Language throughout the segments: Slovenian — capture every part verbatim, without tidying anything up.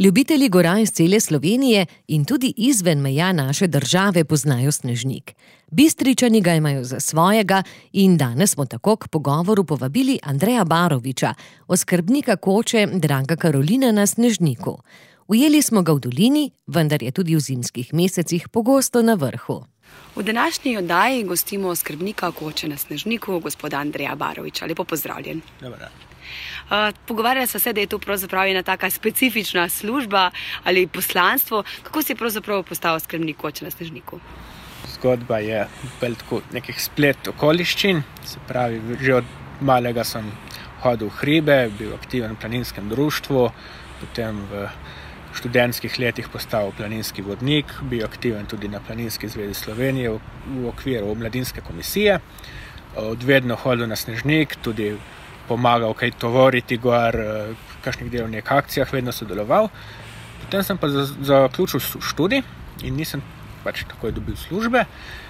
Ljubitelji gora iz cele Slovenije in tudi izven meja naše države poznajo Snežnik. Bistričani ga imajo za svojega in danes smo tako k pogovoru povabili Andreja Baroviča, oskrbnika koče Draga Karolina na Snežniku. Ujeli smo ga v dolini, vendar je tudi v zimskih mesecih pogosto na vrhu. V današnji oddaji gostimo oskrbnika koče na Snežniku, gospoda Andreja Baroviča. Lepo pozdravljen. Dobar dan. Uh, pogovarjala sva se, da je to pravzaprav ena taka specifična služba ali poslanstvo. Kako si pravzaprav postal oskrbnik koče na Snežniku? Zgodba je bolj tako nekih splet okoliščin. Se pravi, že od malega sem hodil v hribe, bil aktiven v planinskem društvu, potem v študentskih letih postal planinski vodnik, bil aktiven tudi na Planinski zvezi Slovenije v, v okviru mladinske komisije. Odvedno hodil na Snežnik, tudi pomagal kaj tovoriti gor, v kakšnih delovnih akcijah, vedno sodeloval. Potem sem pa zaključil študij in nisem pač takoj dobil službe.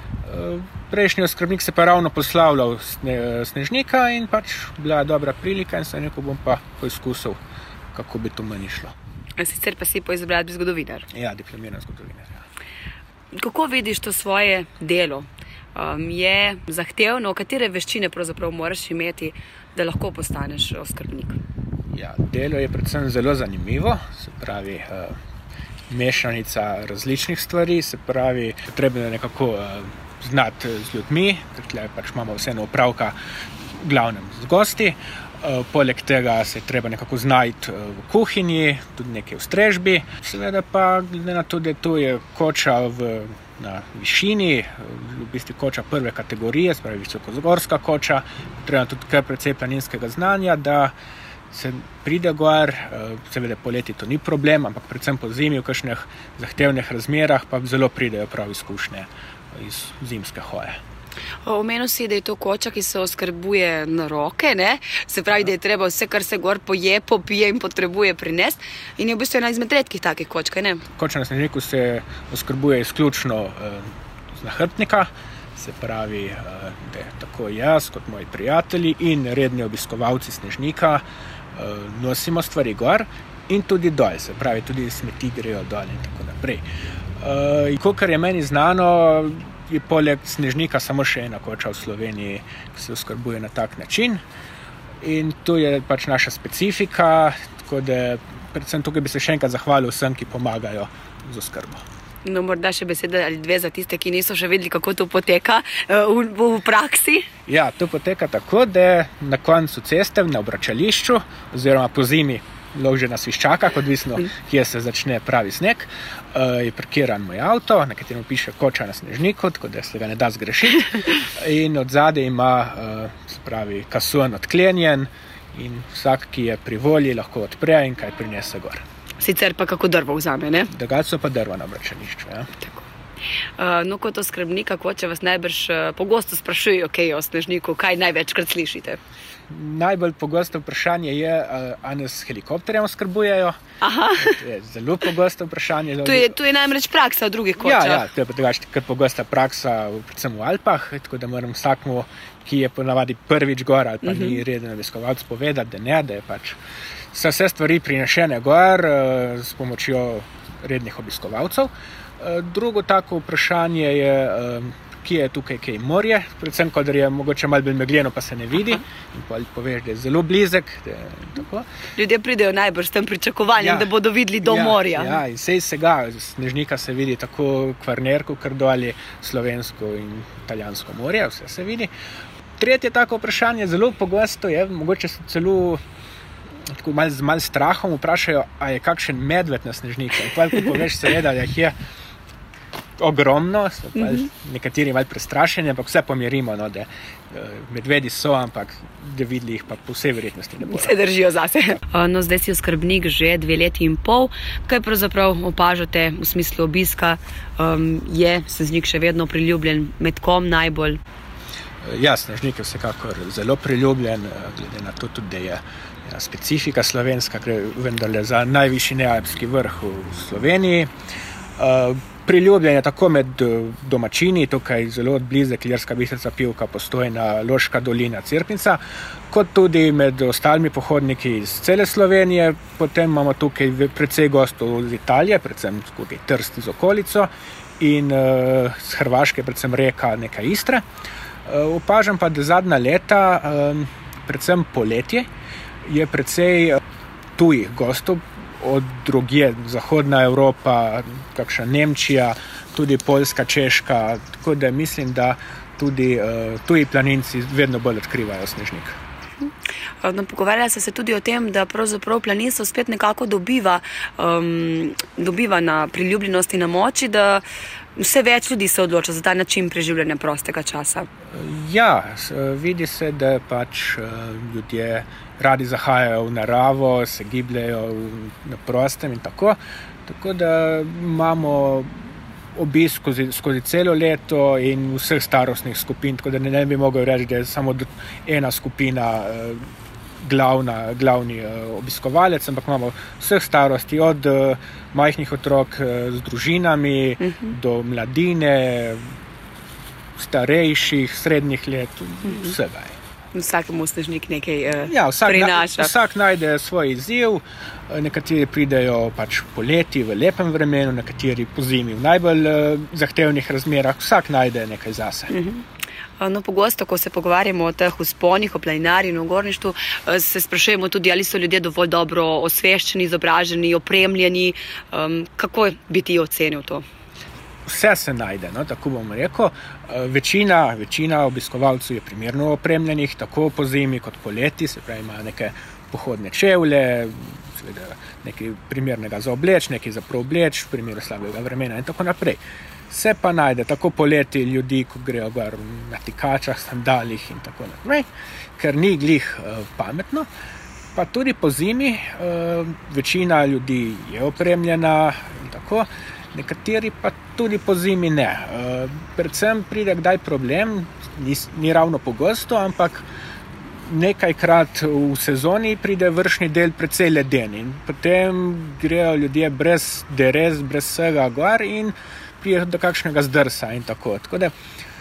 Prejšnji oskrbnik se pa ravno poslavljal Snežnika in pač bila dobra prilika in sem rekel, bom pa poizkusil, kako bi to meni šlo. Sicer pa si po izobrazbi zgodovinar. Ja, diplomiran zgodovinar. Ja. Kako vidiš to svoje delo? Um, je zahtevno, katere veščine pravzaprav moraš imeti, da lahko postaneš oskrbnik? Ja, delo je predvsem zelo zanimivo, se pravi uh, mešanica različnih stvari, se pravi, potrebno je nekako uh, znati z ljudmi, ker tle pač imamo vseeno opravka v glavnem z gosti. Uh, poleg tega se je treba nekako znajti uh, v kuhinji, tudi nekaj v strežbi. Seveda pa, glede na to, da to je koča v, na višini, v bistvu koča prve kategorije, se pravi visokozgorska koča, treba tudi kar precej planinskega znanja, da se pride gor, uh, seveda poleti to ni problem, ampak predvsem po zimi v kakšnih zahtevnih razmerah pa zelo pridejo prav izkušnje iz zimske hoje. Omenil si, da je to koča, ki se oskrbuje na roke, ne? Se pravi, da je treba vse, kar se gor poje, popije in potrebuje prinesti. In je v bistvu ena izmed redkih takih koč, kaj ne? Koča na Snežniku se oskrbuje izključno eh, z nahrbtnika, se pravi, eh, da tako jaz kot moji prijatelji in redni obiskovalci Snežnika eh, nosimo stvari gor in tudi dol, se pravi, tudi smeti grejo dol in tako naprej. Eh, Kolikor je meni znano, je poleg Snežnika samo še ena koča v Sloveniji, ki se oskrbuje na tak način. In to je pač naša specifika, tako da predvsem tukaj bi se še enkrat zahvalil vsem, ki pomagajo z oskrbo. No, morda še beseda ali dve za tiste, ki niso še vedeli, kako to poteka v, v praksi. Ja, to poteka tako, da na koncu ceste, na obračališču, oziroma po zimi, lahko že na sviščakah, odvisno, kje se začne pravi sneg, je parkiran moj avto, na katerem piše koča na Snežniku, tako da se ga ne da zgrešiti. In od zadaj ima, se pravi, kasun odklenjen in vsak, ki je pri volji, lahko odpre in kaj prinese gor. Sicer pa kako drvo vzame, ne? Drugače so pa drva na obračališču, ja. Tako. Uh, no, kot oskrbnika koče vas najbrž uh, pogosto sprašujejo, kaj je o Snežniku, kaj največkrat slišite? Najbolj pogosto vprašanje je, ali nas s helikopterjem oskrbujejo. Aha. To je zelo pogosto vprašanje. To je, to je namreč praksa v drugih kočah. Ja, ja, to je pa drugače kar pogosta praksa, predvsem v Alpah, tako da moram vsakmu, ki je ponavadi prvič gor ali pa uh-huh. ni reden obiskovalec, povedati, da ne, da je pač so vse stvari prinešene gor uh, s pomočjo rednih obiskovalcev. Uh, drugo tako vprašanje je, uh, kje je tukaj kaj morje, predvsem, kadar je mogoče malo bolj megljeno, pa se ne vidi. Aha. In pa poveš, da je zelo blizek. Da je tako. Ljudje pridejo najbrž s tem pričakovanjem, ja, da bodo videli do ja, morja. Ja, in sej se ga, z Snežnika se vidi tako Kvarnerko, Krdoli, slovensko in italijansko morje, vse se vidi. Tretje tako vprašanje, zelo pogosto je, mogoče se celo tako malo z malo strahom vprašajo, a je kakšen medved na Snežniku. In pa poveš seveda, da je ogromno, so pa nekateri malo prestrašeni, ampak vse pomirimo, no, da medvedi so, ampak da videli jih pa po vsej verjetnosti ne bodo. Vse držijo zase. No, zdaj si oskrbnik že dve leti in pol. Kaj pravzaprav opažate v smislu obiska? Um, je Snežnik še vedno priljubljen? Med kom najbolj? Ja, Snežnik je vsekakor zelo priljubljen, glede na to tudi, da je ja, specifika slovenska, gre vendarle za najvišji nealpski vrh v Sloveniji. Priljubljen je tako med domačini, tukaj zelo odblizek Ilirska Bistrica, Pivka, Postojna, Loška dolina, Cerknica, kot tudi med ostalimi pohodniki iz cele Slovenije. Potem imamo tukaj precej gostov iz Italije, predvsem tukaj Trst z okolico in uh, z Hrvaške, predvsem Reka, nekaj Istre. Uh, opažam pa, da zadnja leta, um, predvsem poletje, je precej uh, tujih gostov, od drugje, Zahodna Evropa, kakšna Nemčija, tudi Poljska, Češka, tako da mislim, da tudi uh, tuji planinci vedno bolj odkrivajo Snežnik. No, pogovarjala se se tudi o tem, da pravzaprav planinstvo spet nekako dobiva, um, dobiva na priljubljenosti, na moči, da vse več ljudi se odloča za ta način preživljanja prostega časa. Ja, vidi se, da pač ljudje radi zahajajo v naravo, se gibljajo na prostem in tako. Tako da imamo obisk skozi, skozi celo leto in vseh starostnih skupin, tako da ne, ne bi mogel reči, da je samo ena skupina glavna, glavni obiskovalec, ampak imamo vseh starosti, od majhnih otrok z družinami uh-huh. do mladine, starejših, srednjih let, uh-huh. vsega je. Vsakemu Snežnik nekaj uh, ja, vsak prinaša. Na, vsak najde svoj izziv, nekateri pridejo pač poleti v lepem vremenu, nekateri pozimi v najbolj uh, zahtevnih razmerah, vsak najde nekaj zase. Uh-huh. No, pogosto, ko se pogovarjamo o teh vzponih, o planinarju in o gorništvu, se sprašujemo tudi, ali so ljudje dovolj dobro osveščeni, izobraženi, opremljeni. Um, kako bi ti ocenil to? Vse se najde, no, tako bom rekel. Večina, večina obiskovalcev je primerno opremljenih, tako po zimi kot po leti, se pravi, ima neke pohodne čevlje, seveda nekaj primernega za obleč, nekaj za preobleč, v primeru slabega vremena in tako naprej. Se pa najde tako poleti ljudi, ko grejo gor na tikačah, sandalih in tako naprej, ker ni glih uh, pametno. Pa tudi po zimi uh, večina ljudi je opremljena in tako, nekateri pa tudi po zimi ne. Uh, predvsem pride kdaj problem, ni, ni ravno pogosto, ampak nekajkrat v sezoni pride vršni del precej leden in potem grejo ljudje brez derez, brez vsega gor in prije do kakšnega zdrsa in tako. Tako da,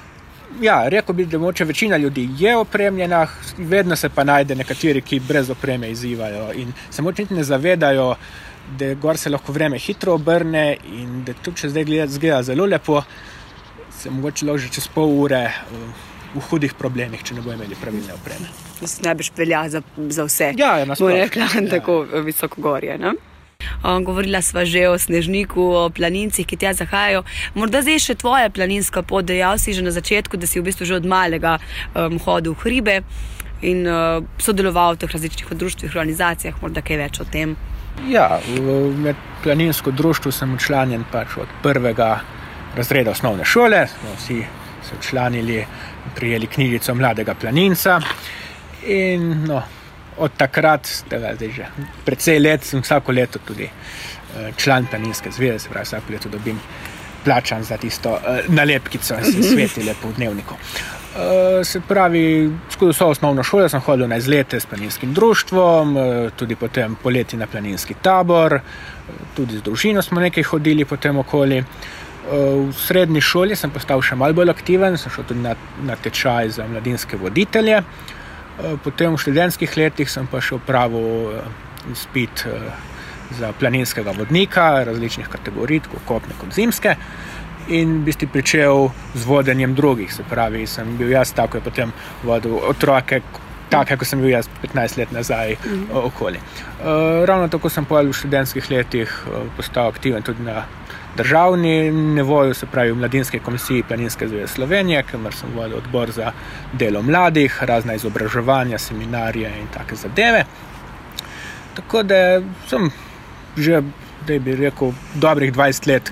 ja, rekel bi, da moče večina ljudi je opremljena, vedno se pa najde nekateri, ki brez opreme izzivajo in se moče ne zavedajo, da gor se lahko vreme hitro obrne in da tudi če zdaj gleda, zgleda zelo lepo, se mogoče lahko že čez pol ure v hudih problemih, če ne bo imeli pravilne opreme. Najbrž velja za, za vse. Ja, ja, nasploh. Bo rekla, ja. Tako visoko gorje, ne? Govorila sva že o Snežniku, o planincih, ki tja zahajajo. Morda zdaj še tvoja planinska pot, dejal si že na začetku, da si v bistvu že od malega um, hodil v hribe in uh, sodeloval v teh različnih društvih, organizacijah, morda kaj več o tem. Ja, v med planinsko društvo sem včlanjen pač od prvega razreda osnovne šole, smo vsi se včlanili, prijeli knjižico Mladega planinca in no, od takrat, tega zdaj že precej let, sem vsako leto tudi član planinske zveze, se pravi, vsako leto dobim plačan za tisto uh, nalepkico, se sveti lepo v dnevniku. Uh, se pravi, skozi vso osnovno šolo sem hodil na izlete s planinskim društvom, uh, tudi potem poleti na planinski tabor, uh, tudi z družino smo nekaj hodili potem okoli. Uh, v srednji šoli sem postal še malo bolj aktiven, sem šel tudi na, na tečaj za mladinske voditelje. Potem v študentskih letih sem pa še opravil izpit za planinskega vodnika različnih kategorij, tako kopne kot zimske, in v bistvu pričel z vodenjem drugih, se pravi, sem bil jaz tako, je potem vodil otroke, tako, ko sem bil jaz petnajst let nazaj mm-hmm. okoli. Ravno tako sem pa v študentskih letih postal aktiven tudi na državni nivoju, se pravi v Mladinski komisiji Planinske zveze Slovenije, kamor sem vodil odbor za delo mladih, razna izobraževanja, seminarije in take zadeve. Tako da sem že, da bi rekel, dobrih dvajset let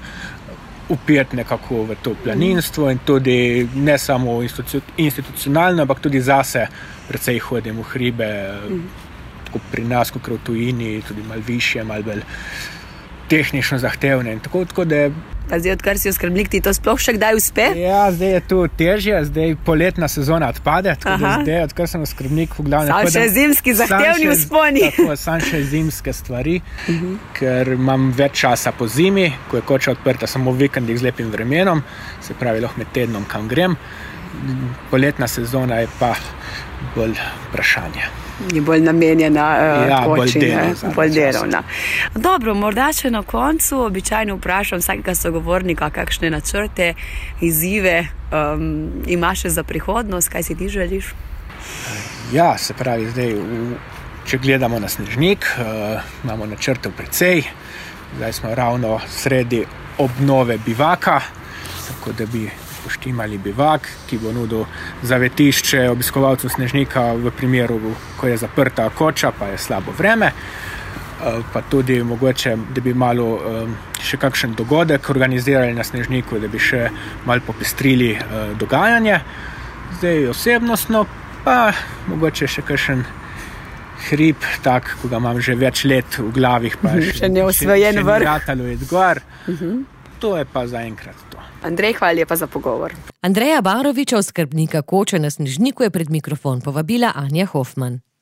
upet nekako v to planinstvo in tudi ne samo institucionalno, ampak tudi zase precej hodim v hribe, mm. tako pri nas, kot v tujini, tudi malo više, malo bolj tehnično zahtevne. In tako, tako da je Pa zdaj, odkar si oskrbnik, ti to sploh še kdaj uspe? Ja, zdaj je to težje, zdaj poletna sezona odpade, tako da zdaj, odkar sem oskrbnik, v glavnem Sam še zimski zahtevni vzponi. Tako, sam še zimske stvari, uh-huh. ker imam več časa po zimi, ko je koča odprta samo v vikendih z lepim vremenom, se pravi, lahko med tednom kam grem. Poletna sezona je pa bolj vprašanje. Je bolj namenjena uh, ja, koči, bolj, bolj delovna. Dobro, morda še na koncu običajno vprašam vsakega sogovornika, kakšne načrte, izzive um, imaš za prihodnost, kaj si ti želiš? Ja, se pravi, zdaj, v, če gledamo na Snežnik, uh, imamo načrtov precej. Zdaj smo ravno sredi obnove bivaka, tako da bi poštimali bivak, ki bo nudil zavetišče obiskovalcev Snežnika v primeru, ko je zaprta koča, pa je slabo vreme. Pa tudi mogoče, da bi malo še kakšen dogodek organizirali na Snežniku, da bi še malo popestrili dogajanje. Zdaj osebnostno pa mogoče še kakšen hrib, tak, ko ga imam že več let v glavih, pa še, še ne osvojen vrh. Še ni ratalo iti gor. Uh-huh. To je pa zaenkrat to. Andrej, hvala lepa za pogovor. Andreja Baroviča, oskrbnika koče na Snežniku, je pred mikrofon povabila Anja Hofman.